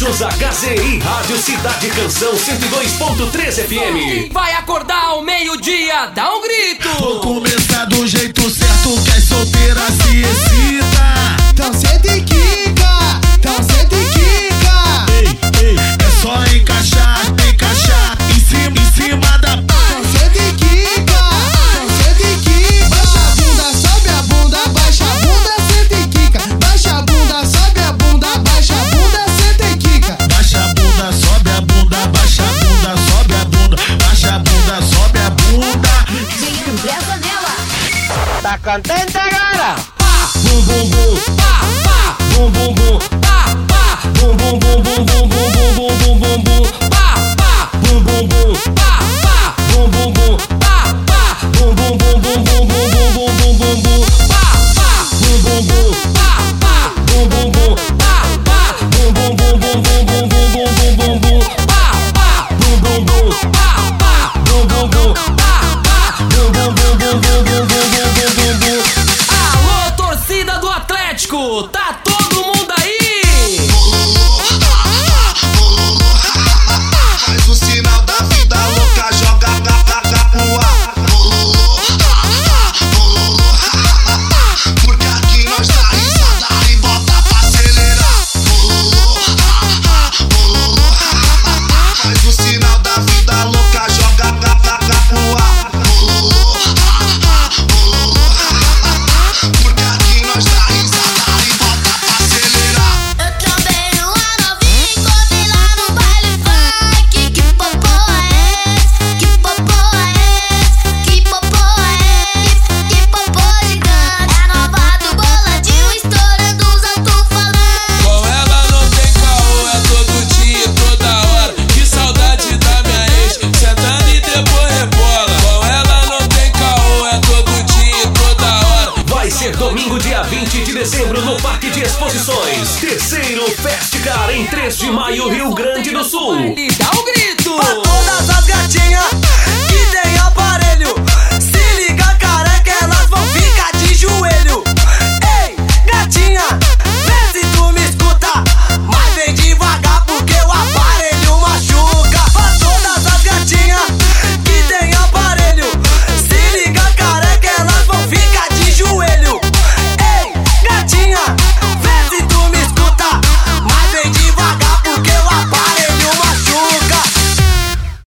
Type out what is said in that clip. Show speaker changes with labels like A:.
A: Souza HZI, Rádio Cidade Canção 102.3 FM.
B: Vai acordar ao meio-dia, dá um grito.
C: Vou começar do jeito certo que as solteiras se excita.
D: Então senta e quica, então senta e quica.
C: Ei, ei, é só encaixar em cima da
D: Então senta e quica, então senta e quica. Baixa a bunda, sobe a bunda, baixa a bunda, senta e quica. Baixa a bunda, sobe a bunda, baixa a bunda, senta e quica.
C: Baixa a bunda, sobe a bunda, baixa a bunda, sobe a bunda, baixa a bunda, sobe a bunda.
E: DJ André Zanella.
F: Tá contente agora?
B: Pá, bum bum bum, pá, pá, bum bum bum, pá, pá, bum bum bum bum bum bum bum bum.